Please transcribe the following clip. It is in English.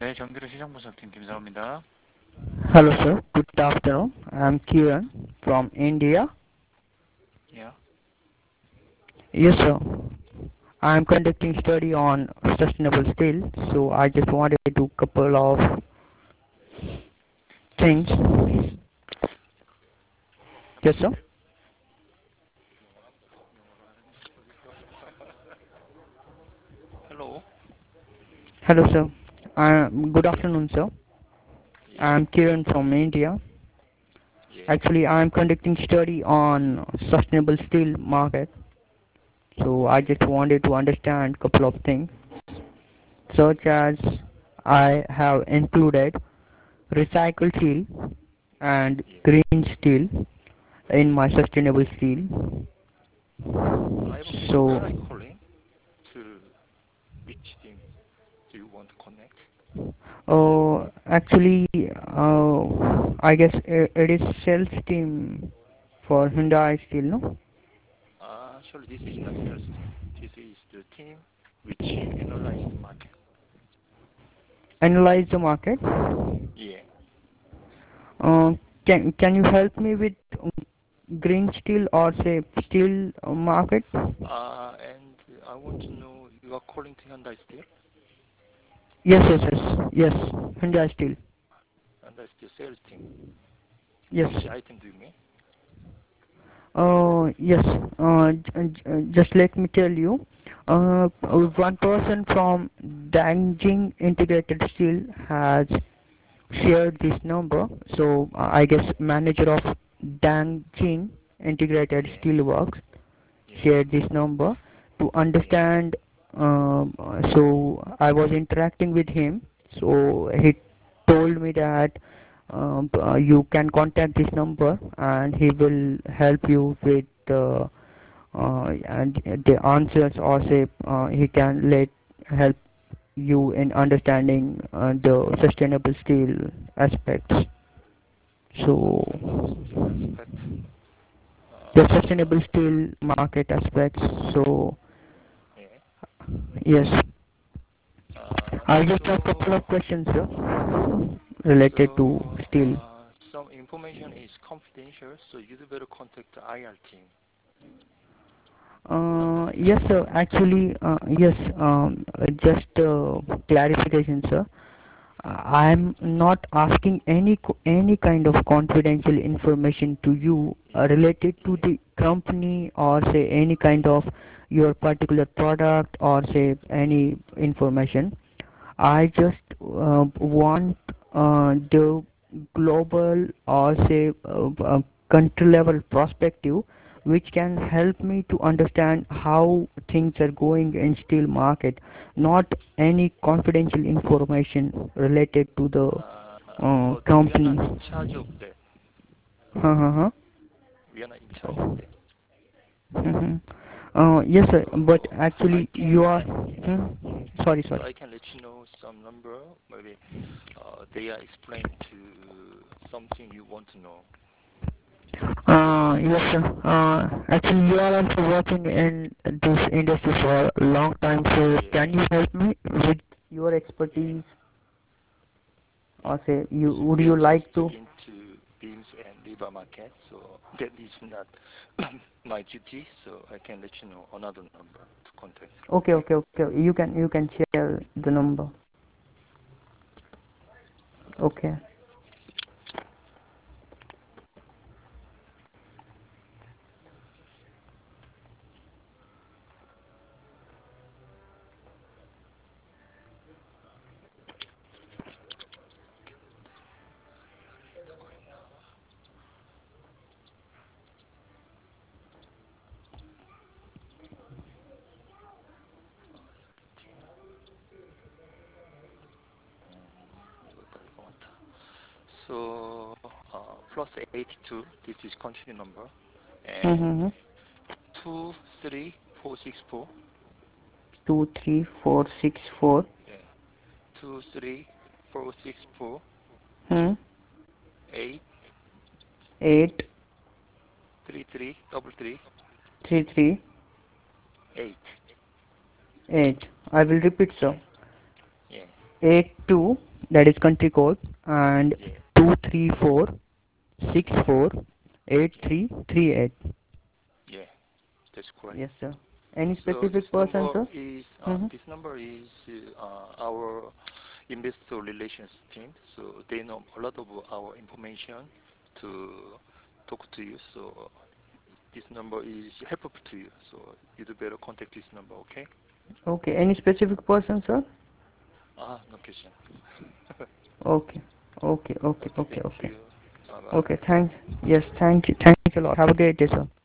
네, 정기로 시장 분석팀 김사호입니다. Hello sir, good afternoon. I'm Kiran from India. Yeah. Yes sir, I'm conducting study on sustainable steel, so I just wanted to couple of things. Yes sir. Hello. Hello sir. Good afternoon sir. Yeah. I'm Kiran from India. Yeah. Actually, I'm conducting study on sustainable steel market, so I just wanted to understand couple of things, such as I have included recycled steel and Yeah. green steel in my sustainable steel. I have a question. Where So, are you calling? To which team do you want to connect? actually, I guess it is sales team for Hyundai Steel, no? Actually, this is not sales team. This is the team which analyze the market. Analyze the market. Yeah. Uh, can you help me with green steel or say steel market? And I want to know you are calling to Hyundai Steel? Yes, yes, yes, yes. Hyundai Steel. Hyundai Steel sales team. Yes. Which item do you mean? Yes. Just let me tell you. One person from Danjing Integrated Steel has shared this number. So I guess manager of Danjing Integrated Yeah. Steel Works Yeah. shared this number to Yeah. understand. So I was interacting with him. So he told me that you can contact this number and he will help you with and the answers, or say he can let help you in understanding the sustainable steel aspects. Sustainable So steel aspect. the Uh, sustainable steel market aspects. So yeah. yes, I just have a couple So of questions, sir, related to steel. some information is confidential, so you'd better contact the IR team. Yes, Understand? sir. Actually, yes. Just clarification, sir. I'm not asking any kind of confidential information to you Yeah, related to yeah, the company, or say any kind of your particular product, or say any information. I just want the global, or say country level perspective, which can help me to understand how things are going in steel market, not any confidential information related to the but we are not company. in charge of that. Uh-huh. We are not in charge of that. Mm-hmm. Yes, sir. But So I actually, you can, are. yeah. Sorry, So sorry. I can let you know some number. Maybe they are explained to something you want to know. Yes, sir. Actually, you are also working in this industry for a long time, so can Yeah. you help me with your expertise, or say you So would we are you just like to? into beams and lever market, so that is not my duty. So I can let you know another number to contact. Okay, okay, okay. You can share the number. Okay. 이것도 알 것 같아. So plus 82. This is country number, and Mm-hmm. 23464. 23464. Yeah. 23464 Hmm. 8 Eight 33 double 3 three three 8. eight. I will repeat, sir. Yeah. 82, that is country code, and Yeah, yeah, 234 64 8338. yeah. That's correct. Yes, sir. Any So specific person, sir? Mm-hmm. this number is our investor relations team. So they know a lot of our information to talk to you. So this number is helpful to you. So you'd better contact this number. Okay? Okay. Any specific person, sir? No question. Okay. Okay. Okay. Okay, Okay. thank Okay. you. Bye bye. Okay. Thanks. Yes. Thank you. Thanks a lot. Have a great day, sir.